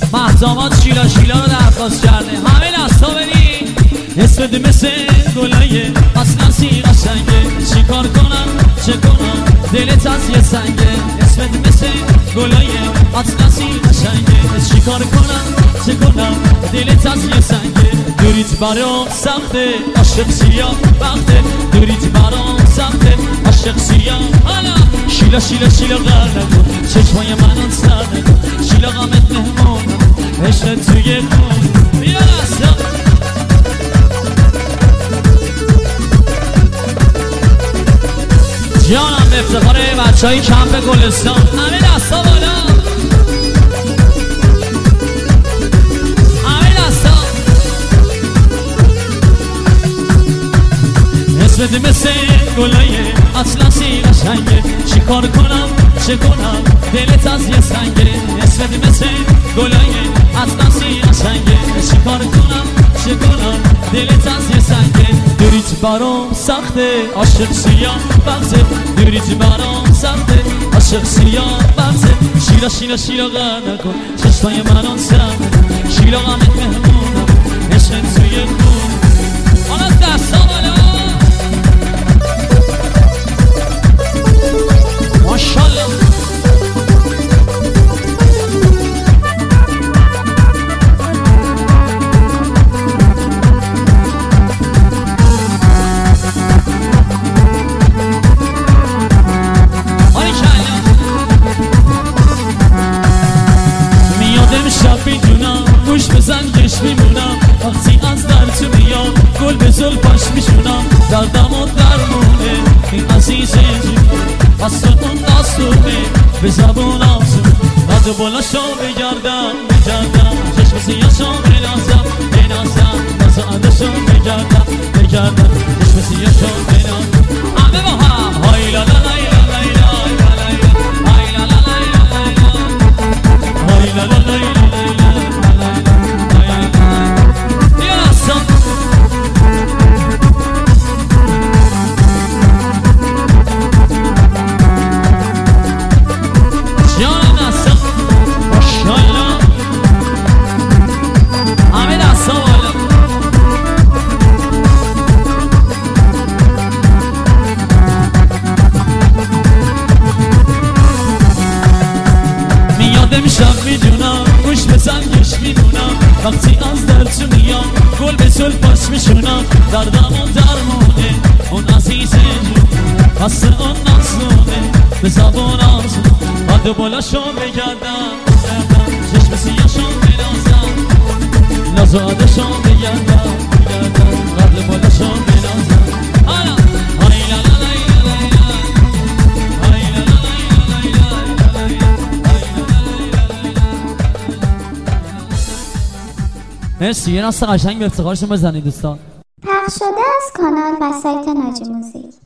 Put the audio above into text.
مهدامات شیلا شیلا رو درخواست کرده. همه دستا بدی. اسمت مثل گلایه اصلا سی قشنگه. چی کار کنم چه کنم دلت از یه سنگه. اسمت مثل گلایه اصلا سی قشنگه. چی کار کنم چه کنم دلت از یه سنگه. دوریت برام سخته عاشق سیاه وقته. دوریت برام سخته عاشق سیاه. حالا شیلا شیلا شیلا غر نکن چشمای منو سر نکن. شیلا غمت مهمونم عشق توی خون. بیا دستا جانم به افتخار بچه های کمپ گلستان. همه دستا بالا. همه دستا. اسمت مثل گلایه اصلا سی قشنگه. چی کار کنم چه کنم دلت از یه سنگه. اسمت مثل گلایه اصلا سی قشنگه. چی کار کنم چه کنم دلت از یه سنگه. دوریت برام سخته عاشق سیاه بغزه. دوریت برام سخته عاشق سیاه بغزه. شیلا شیلا شیلا غر نکن چشمای منو سر نکن. شیلا غمت مهمونم عشق توی خون. حالا دستا بالا. ماشالله گوش بزن گش میمونم وقتی از در تو میام. گل به زلفاش میشونم دردم و درمونه این عزیزه جون. اصلا اون دستونه به زبون آسون. بعد بلاشو بگردم چشم سیاشو بنازم نازادشو بگردم چشم سیاشو بنازم. همه با هم های لا لا لا لا های لا لا لا های لا لا لا. گوش بزن گش میدونم وقتی از در تو میام. گل به زلفاش میشونم دردم و درمونه اون عزیزه جون. پس اون نازونه به زبان آزون. بعد بلاشو بگردم چشم سیاشو بنازم نازادشو بگردم قبل بلاشو بنازم. حالا های لا لا لا مرسی. یه ناس قشنگ به افتخارشون بزنید دوستان. پخش شده از کانال و سایت ناجی موزیک.